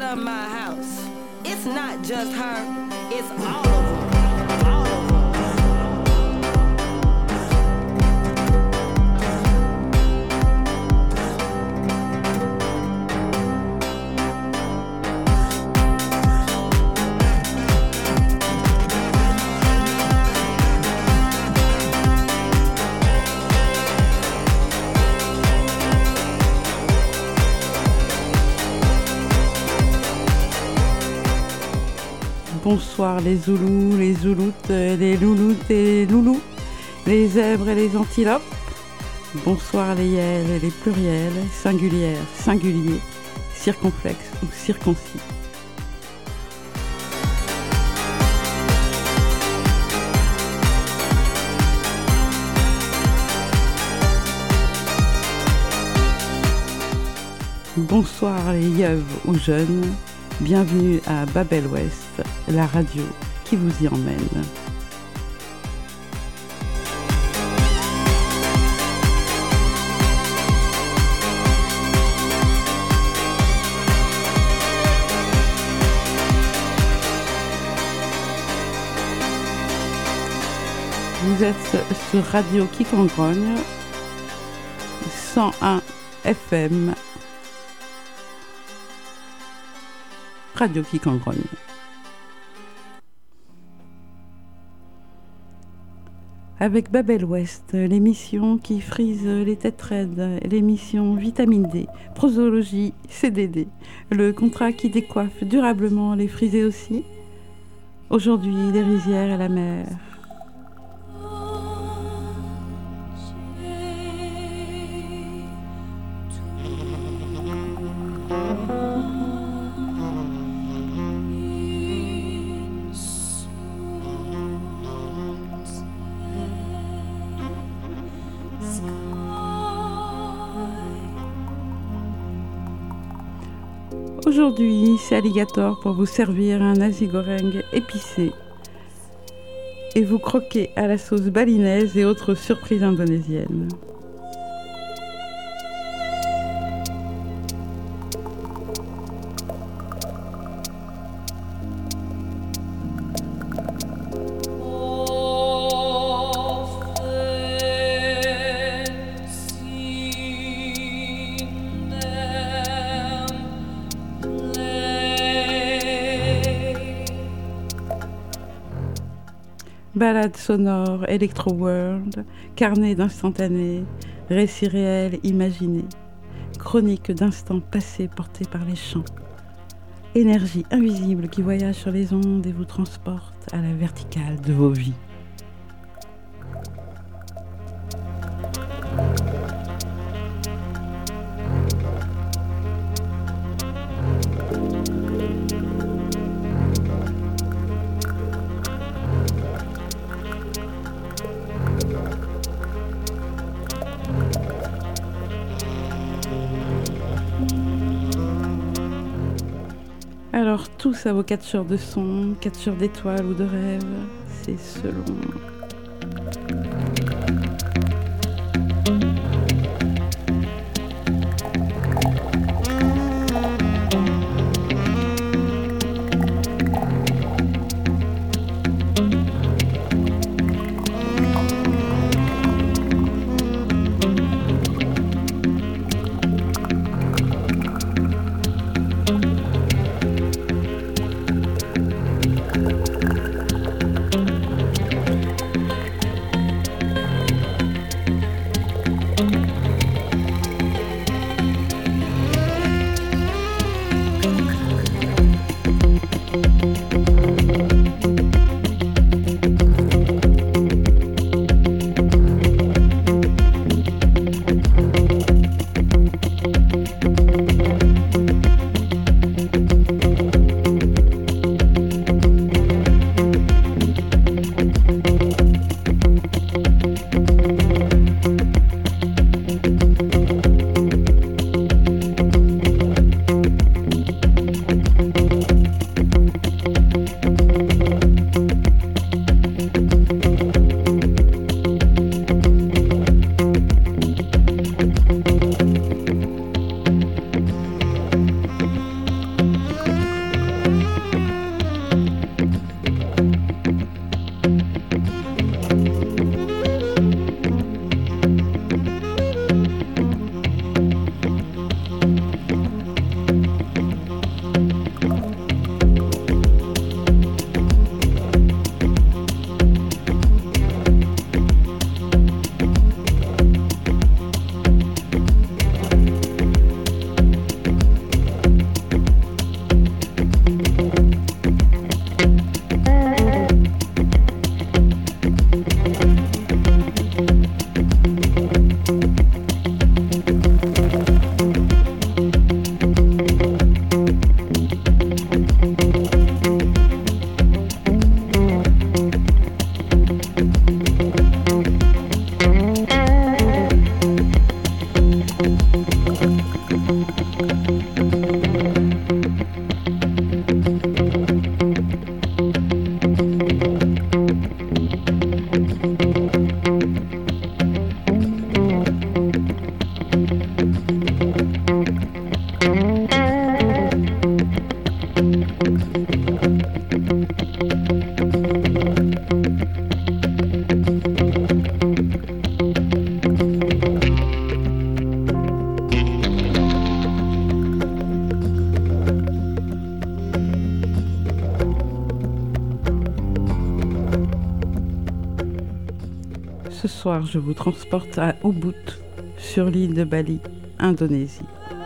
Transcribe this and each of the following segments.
of my house. It's not just her, it's all of them. All of them. Bonsoir les Zoulous, les Zouloutes, les Louloutes et les Loulous, les zèbres et les antilopes. Bonsoir les yels et les pluriels, singulières, singuliers, circonflexes ou circoncis. Bonsoir les yeuves ou jeunes. Bienvenue à Babel Ouest, la radio qui vous y emmène. Vous êtes sur Radio Quicongrogne, 101 FM. Radio Quicongrogne. Avec Babel Ouest, l'émission qui frise les têtes raides, l'émission Vitamine D, prosologie, CDD, le contrat qui décoiffe durablement les frisés aussi. Aujourd'hui, les rizières et la mer. Aujourd'hui, c'est Alligator pour vous servir un nasi goreng épicé et vous croquer à la sauce balinaise et autres surprises indonésiennes. Balade sonore, Electro World, carnet d'instantanés, récits réels imaginés, chronique d'instants passés portés par les chants, énergie invisible qui voyage sur les ondes et vous transporte à la verticale de vos vies. Alors tous à vos catcheurs de son, catcheurs d'étoiles ou de rêves, c'est selon... Ce soir, je vous transporte à Ubud, sur l'île de Bali, Indonésie.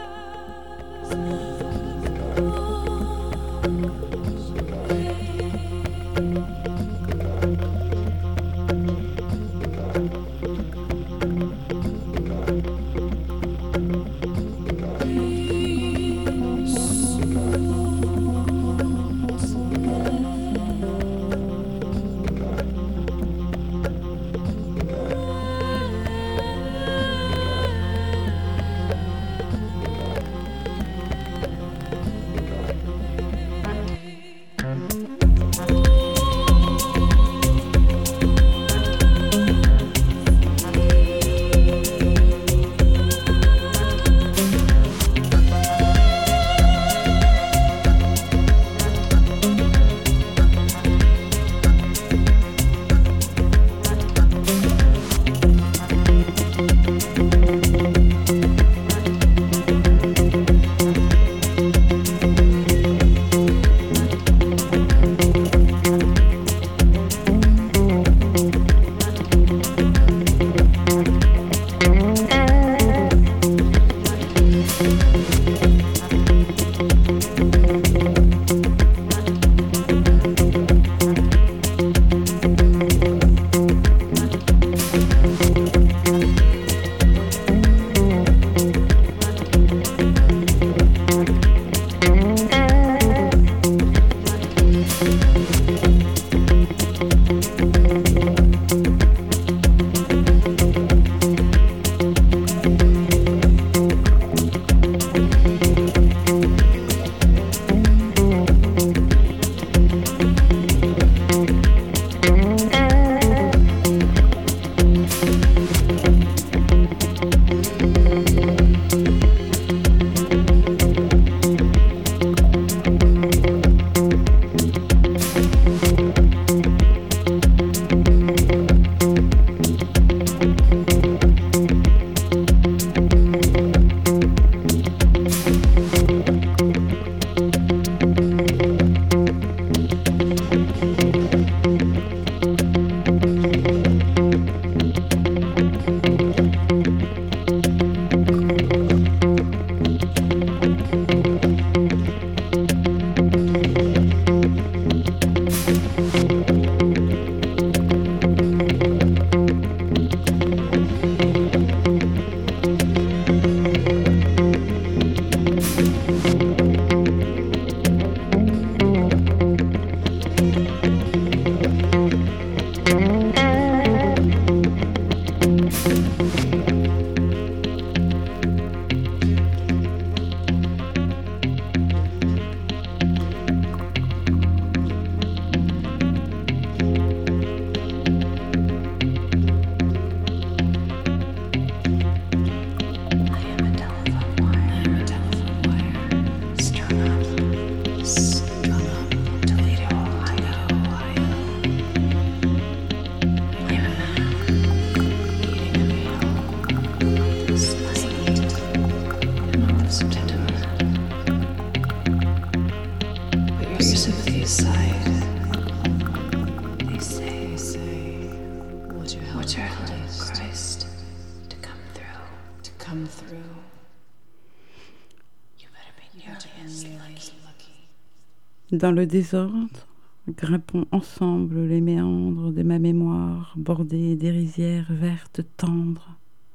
Dans le désordre, grimpons ensemble les méandres de ma mémoire, bordés des rizières vertes tendres,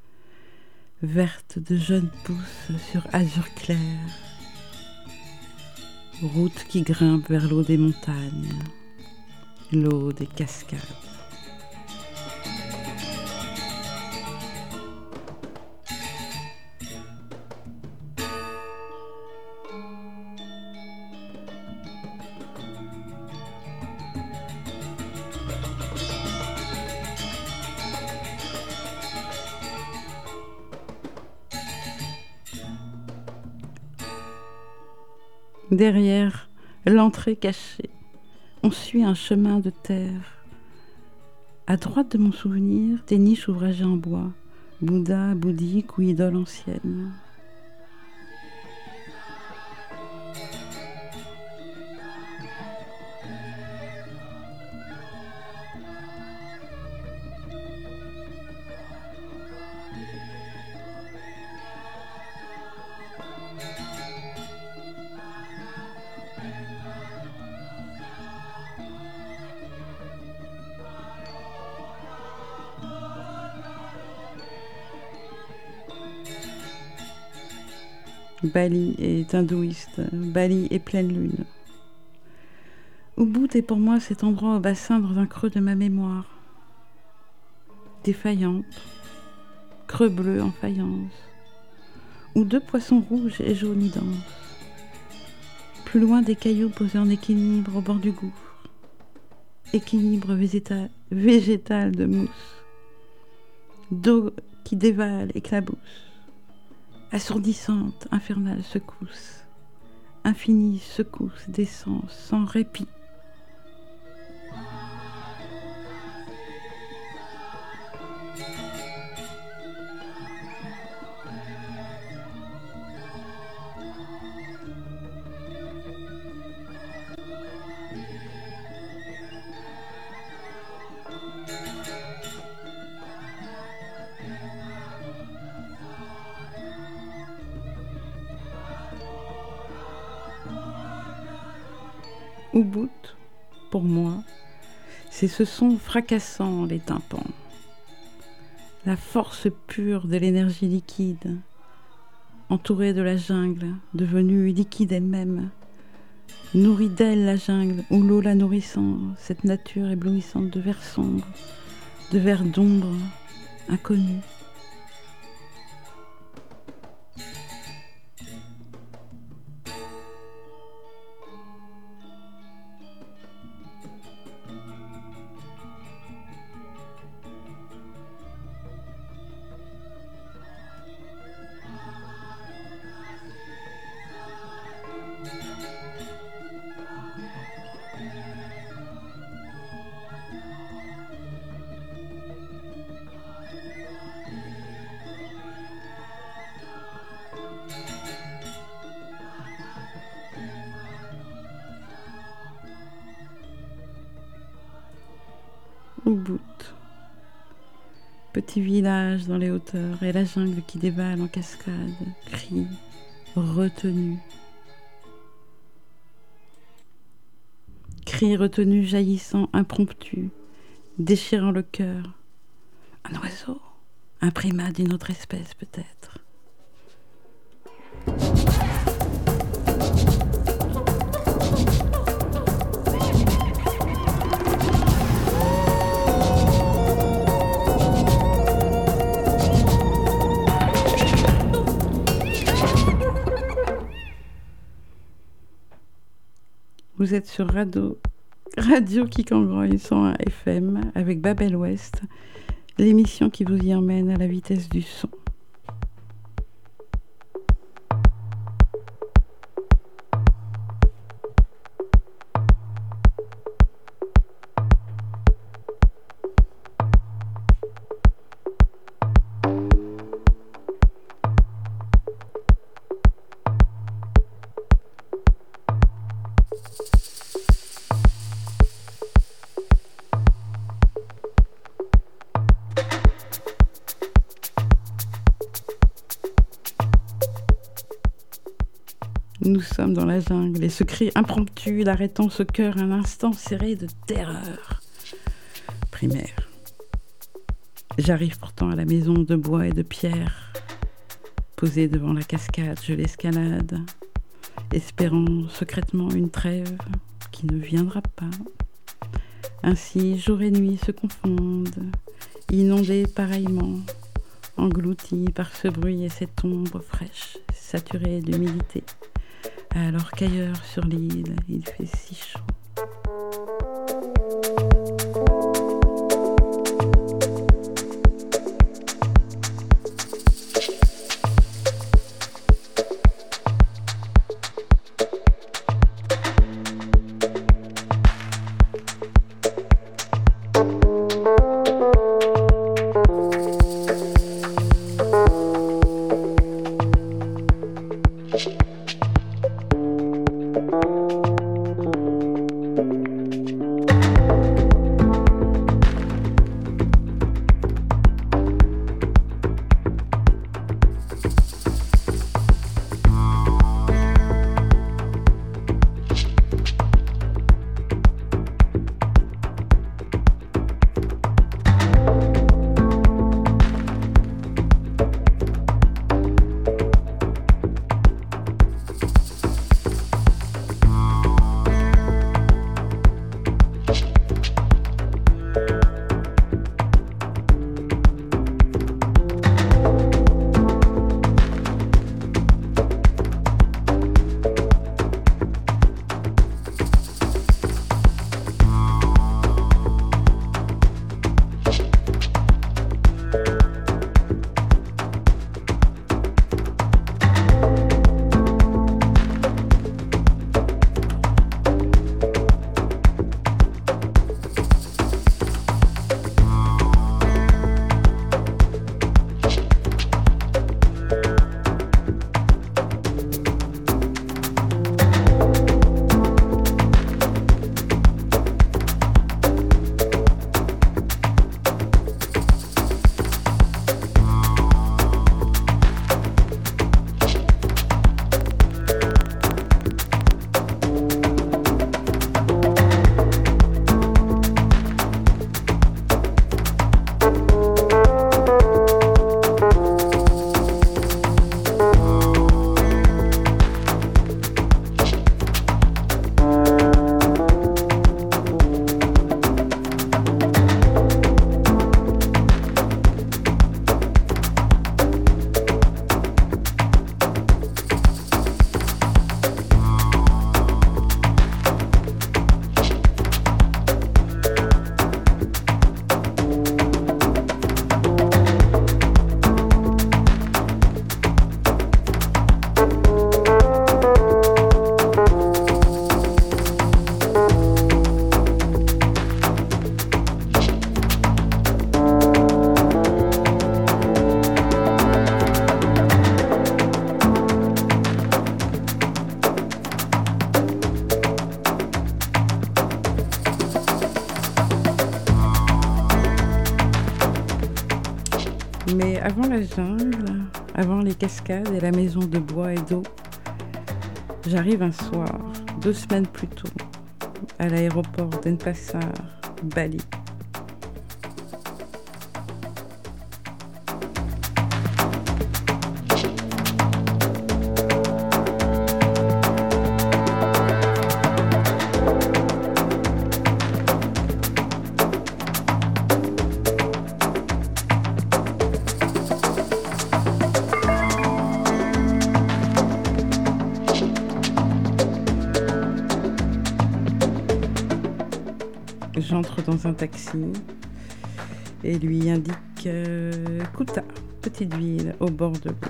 vertes de jeunes pousses sur azur clair, route qui grimpe vers l'eau des montagnes, l'eau des cascades. Derrière l'entrée cachée, on suit un chemin de terre. À droite de mon souvenir, des niches ouvragées en bois, Bouddha, bouddhique ou idole ancienne. Bali est hindouiste, Bali est pleine lune. Ubud est pour moi cet endroit au bassin dans un creux de ma mémoire. Défaillante, creux bleu en faïence, où deux poissons rouges et jaunes y dansent. Plus loin des cailloux posés en équilibre au bord du gouffre. Équilibre végétal de mousse. D'eau qui dévale, éclabousse. Assourdissante, infernale secousse. Infinie secousse descend sans répit. Ubud, pour moi, c'est ce son fracassant les tympans, la force pure de l'énergie liquide, entourée de la jungle, devenue liquide elle-même, nourrie d'elle la jungle, ou l'eau la nourrissant, cette nature éblouissante de verre sombre, de verre d'ombre, inconnu. Ubud, petit village dans les hauteurs et la jungle qui dévale en cascade, crie, retenu. Cri retenu jaillissant, impromptu, déchirant le cœur. Un oiseau, un primat d'une autre espèce peut-être. Vous êtes sur Radio Quicangrogne 101 FM avec Babel Ouest, l'émission qui vous y emmène à la vitesse du son. Nous sommes dans la jungle et ce cri impromptu, l'arrêtant ce cœur un instant serré de terreur primaire. J'arrive pourtant à la maison de bois et de pierre. Posée devant la cascade, je l'escalade, espérant secrètement une trêve qui ne viendra pas. Ainsi, jour et nuit se confondent, inondés pareillement, engloutis par ce bruit et cette ombre fraîche, saturée d'humidité. Alors qu'ailleurs sur l'île, il fait si chaud. Mais avant la jungle, avant les cascades et la maison de bois et d'eau, j'arrive un soir, 2 semaines plus tôt, à l'aéroport Denpasar, Bali. J'entre dans un taxi et lui indique Kuta, petite ville au bord de l'eau.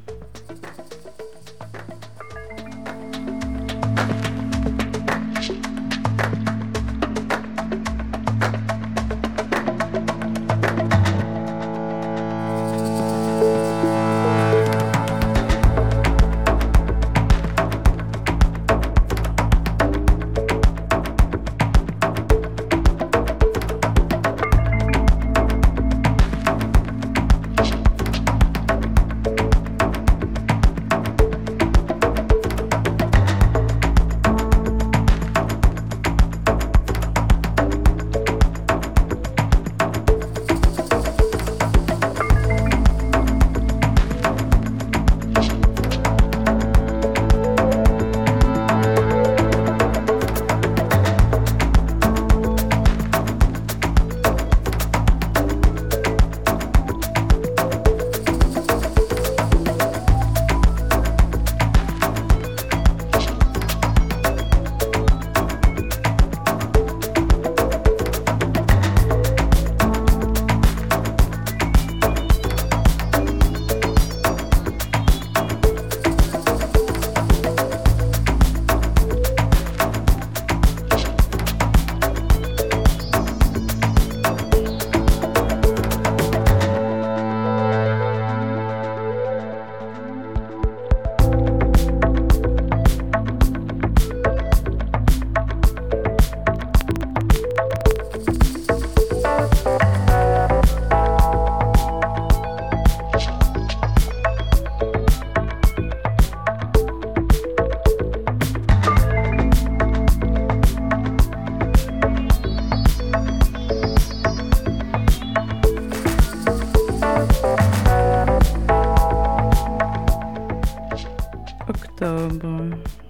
Octobre,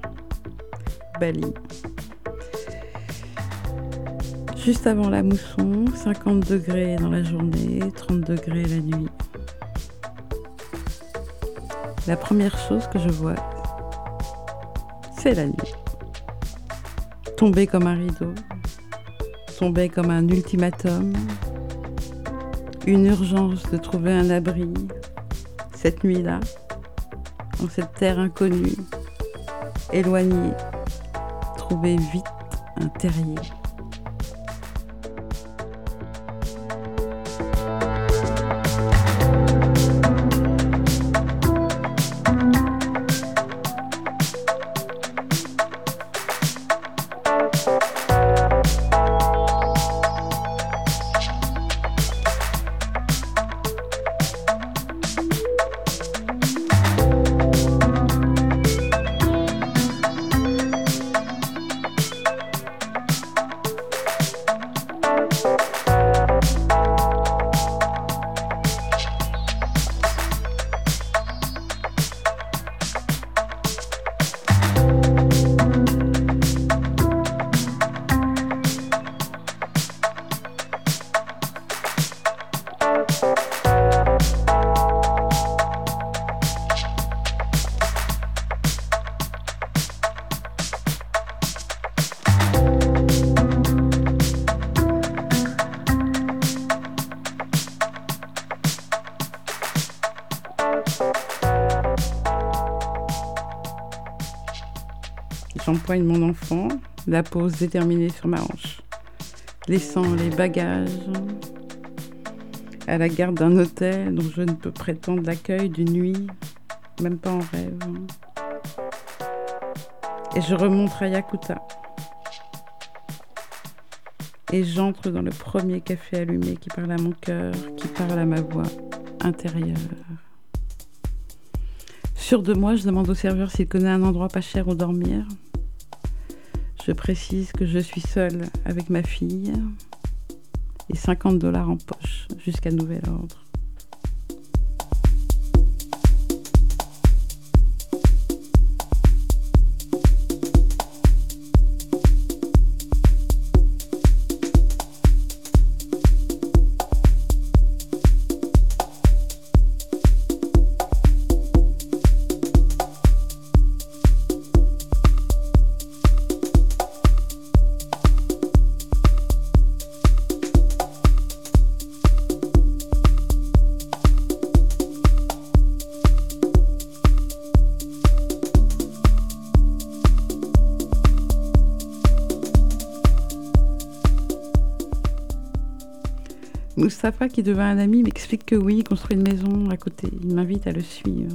Bali. Juste avant la mousson, 50 degrés dans la journée, 30 degrés la nuit. La première chose que je vois, c'est la nuit. Tomber comme un rideau, tomber comme un ultimatum, une urgence de trouver un abri, cette nuit-là, dans cette terre inconnue, éloignée, trouver vite un terrier. J'empoigne mon enfant, la pose déterminée sur ma hanche, laissant les bagages à la garde d'un hôtel dont je ne peux prétendre l'accueil d'une nuit, même pas en rêve. Et je remonte à Yakuta. Et j'entre dans le premier café allumé qui parle à mon cœur, qui parle à ma voix intérieur. Sûr de moi, je demande au serveur s'il connaît un endroit pas cher où dormir. Je précise que je suis seule avec ma fille et $50 en poche jusqu'à nouvel ordre. Moustapha, qui devint un ami, m'explique que oui, il construit une maison à côté. Il m'invite à le suivre.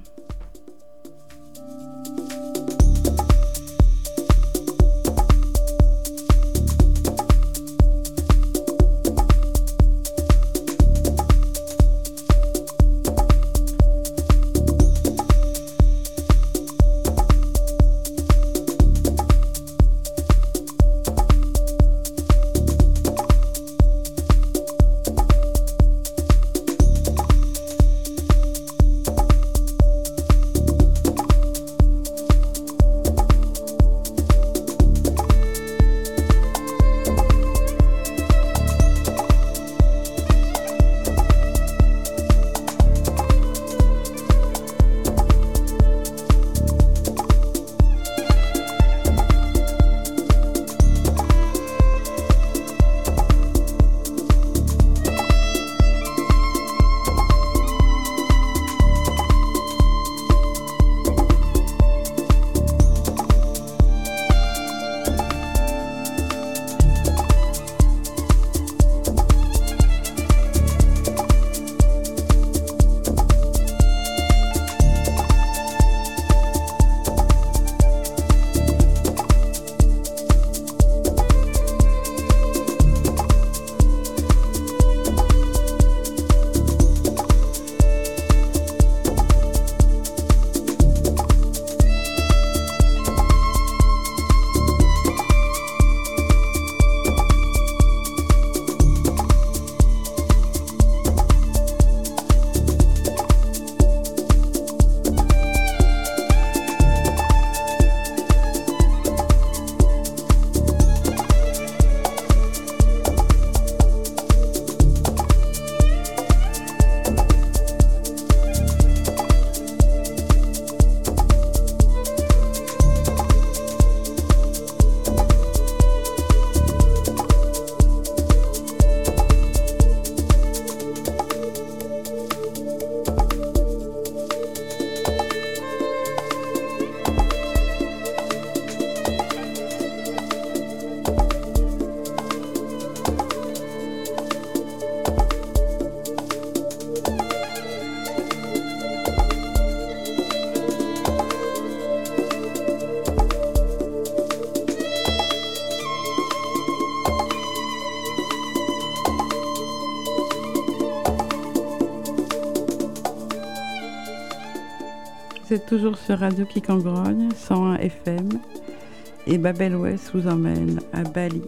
Vous êtes toujours sur Radio Kikangrogne, 101 FM, et Babel Ouest vous emmène à Bali.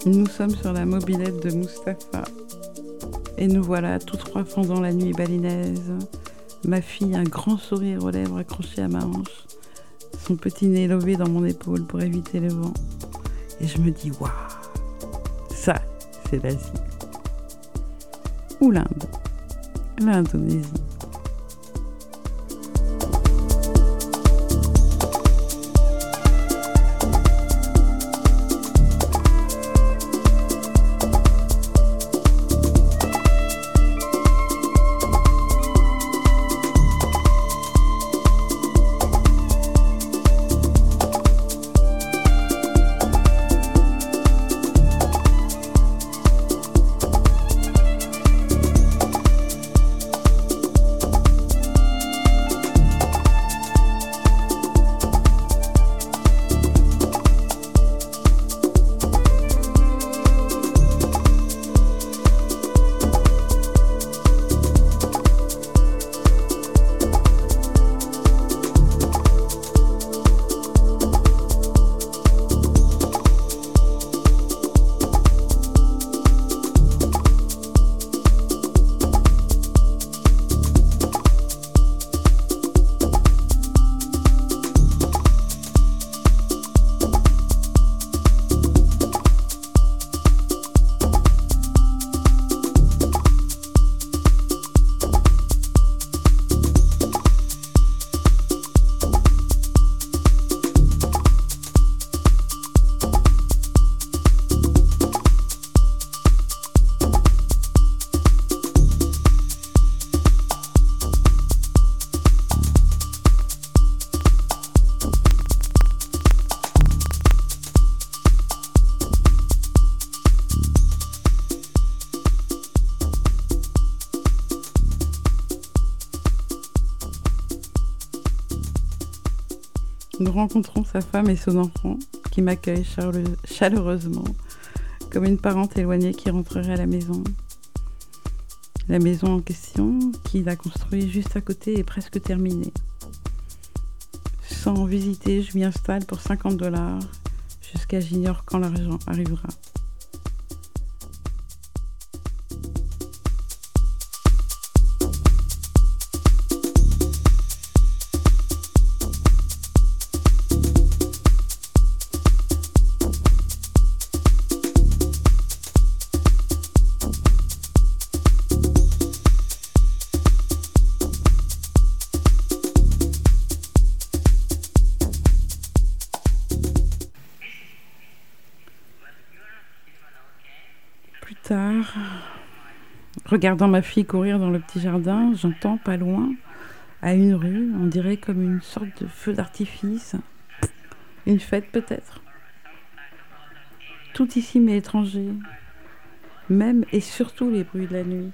Nous sommes sur la mobilette de Mustapha. Et nous voilà, tous trois fendant la nuit balinaise. Ma fille, un grand sourire aux lèvres accroché à ma hanche. Son petit nez levé dans mon épaule pour éviter le vent. Et je me dis, waouh, ça, c'est l'Asie. Ou l'Inde, l'Indonésie. Nous rencontrons sa femme et son enfant qui m'accueillent chaleureusement, comme une parente éloignée qui rentrerait à la maison. La maison en question, qu'il a construite juste à côté, est presque terminée. Sans visiter, je m'y installe pour $50, jusqu'à j'ignore quand l'argent arrivera. Tard, regardant ma fille courir dans le petit jardin, j'entends pas loin, à une rue, on dirait comme une sorte de feu d'artifice, une fête peut-être. Tout ici m'est étranger, même et surtout les bruits de la nuit.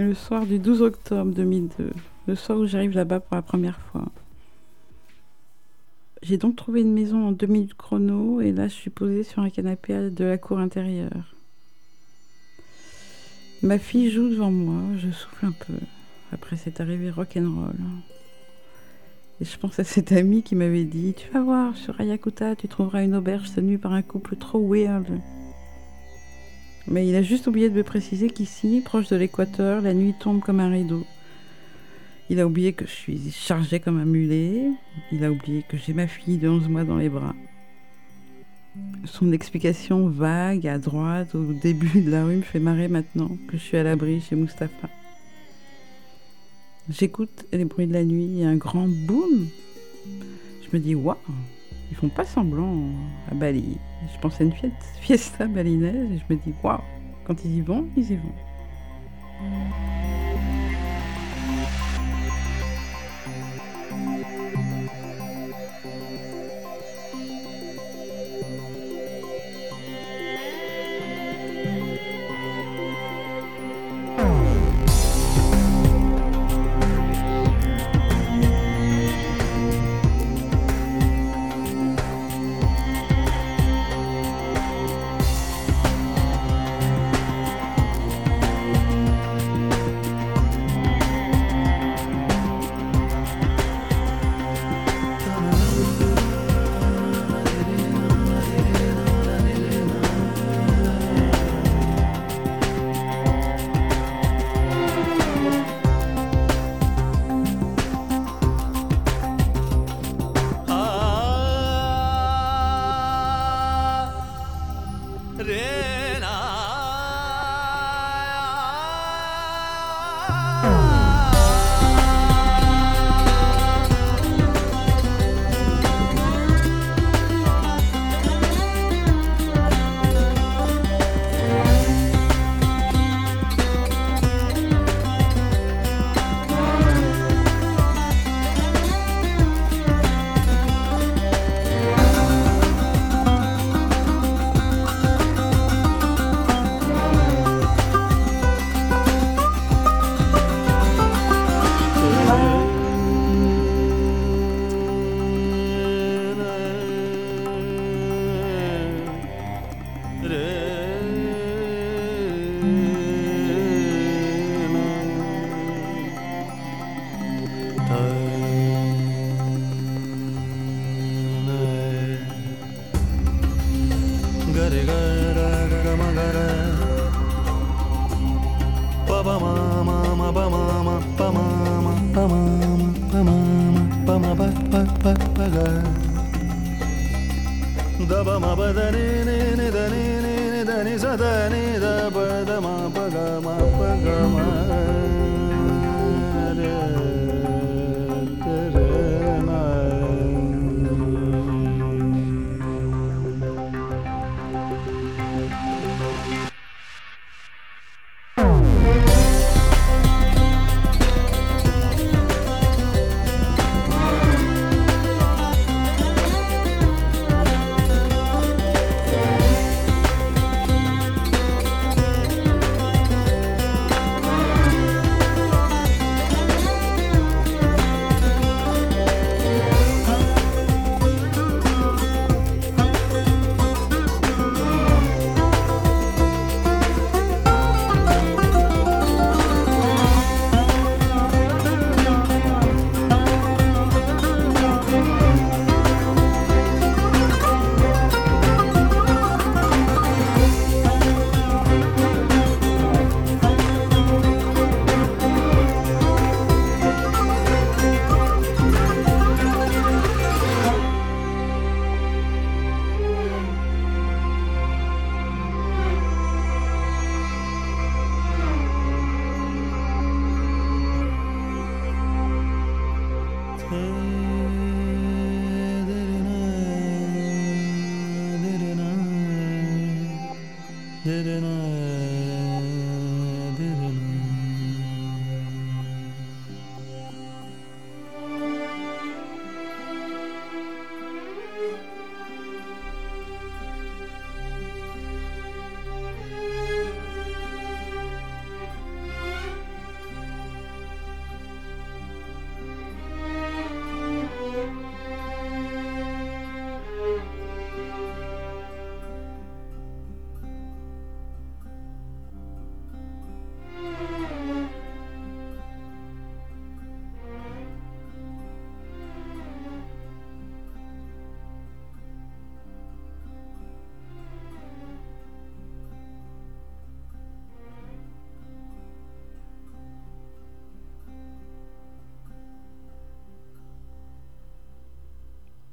le soir du 12 octobre 2002, le soir où j'arrive là-bas pour la première fois. J'ai donc trouvé une maison en 2 minutes chrono et là je suis posée sur un canapé de la cour intérieure. Ma fille joue devant moi, je souffle un peu après cette arrivée rock'n'roll. Et je pense à cet ami qui m'avait dit « Tu vas voir, sur Ayakuta, tu trouveras une auberge tenue par un couple trop weird. » Mais il a juste oublié de me préciser qu'ici, proche de l'équateur, la nuit tombe comme un rideau. Il a oublié que je suis chargée comme un mulet. Il a oublié que j'ai ma fille de 11 mois dans les bras. Son explication vague, à droite, au début de la rue, me fait marrer maintenant que je suis à l'abri chez Mustapha. J'écoute les bruits de la nuit et un grand boum. Je me dis, waouh, ils font pas semblant à Bali. Je pense à une fiesta balinaise et je me dis, waouh, quand ils y vont, ils y vont.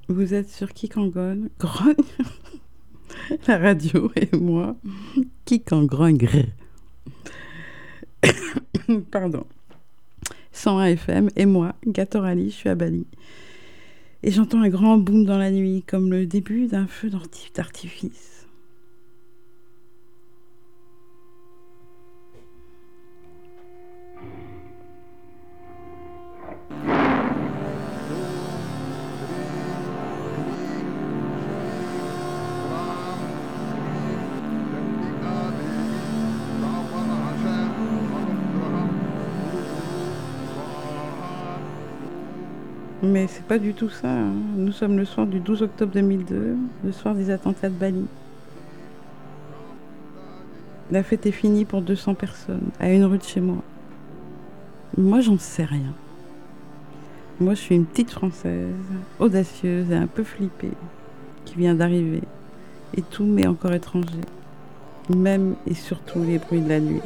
Vous êtes sur Kick en Grogne, la radio et moi, Kick en Grogne, pardon, 101 FM et moi, Gatorali, je suis à Bali. Et j'entends un grand boom dans la nuit, comme le début d'un feu d'artifice. Mais c'est pas du tout ça, hein. Nous sommes le soir du 12 octobre 2002, le soir des attentats de Bali. La fête est finie pour 200 personnes, à une rue de chez moi. Moi, j'en sais rien. Moi, je suis une petite Française, audacieuse et un peu flippée, qui vient d'arriver. Et tout m'est encore étranger. Même et surtout les bruits de la nuit.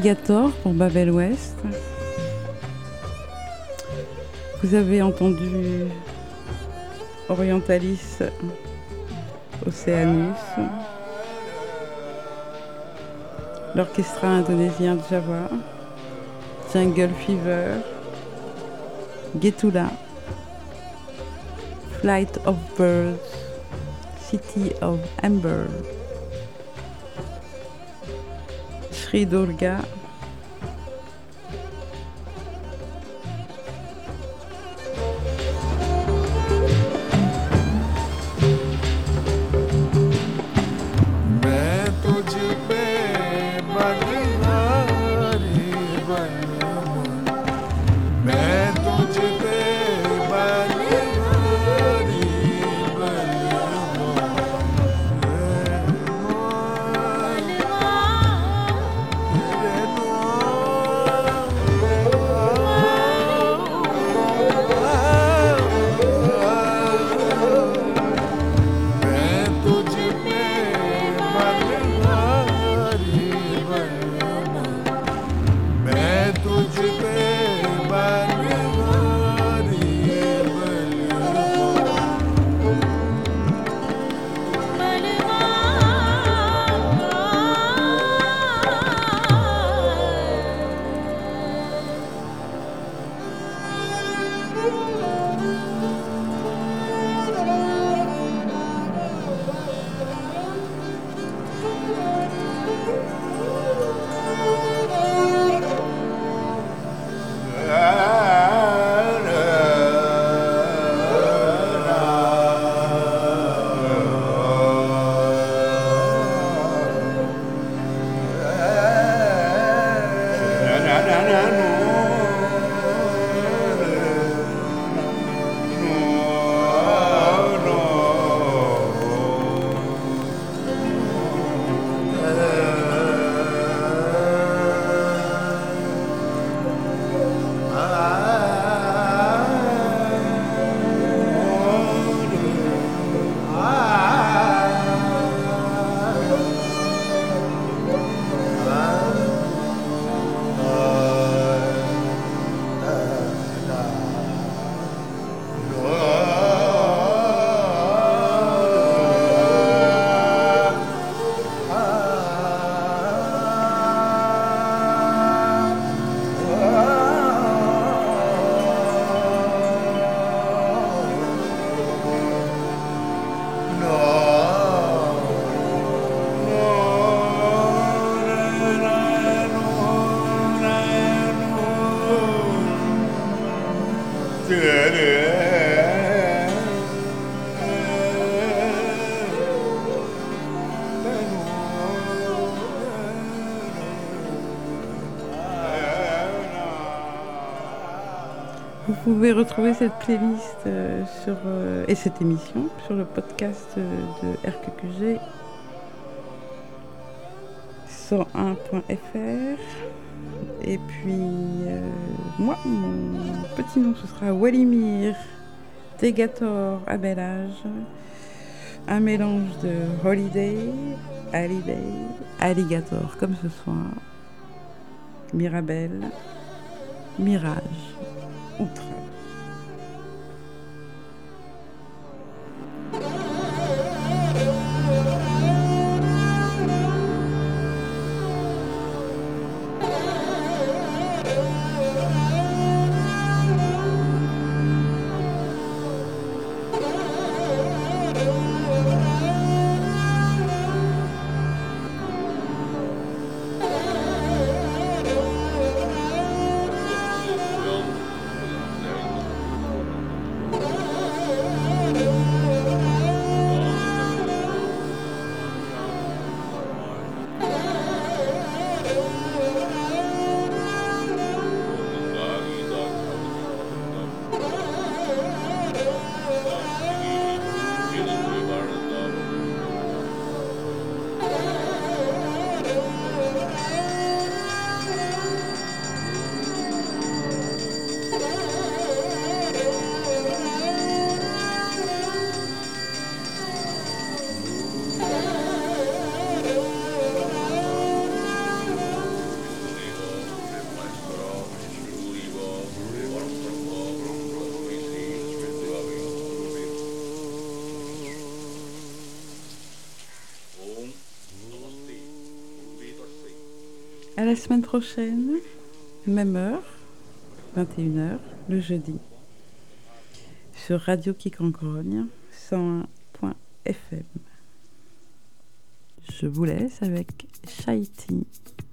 Alligator pour Babel West. Vous avez entendu Orientalis Oceanus, l'orchestra indonésien Java, Jungle Fever, Getula, Flight of Birds, City of Amber, Sri Durga, Vous pouvez retrouver cette playlist et cette émission sur le podcast de RQQG 101.fr. Et puis, moi, mon petit nom, ce sera Walimir Tegator Abelage. Un mélange de Holiday, Hallyday, Alligator comme ce soir, Mirabelle, Mirage, Outre. À la semaine prochaine, même heure, 21h, le jeudi, sur Radio Quicangrogne, 101.fm. Je vous laisse avec Shaiti.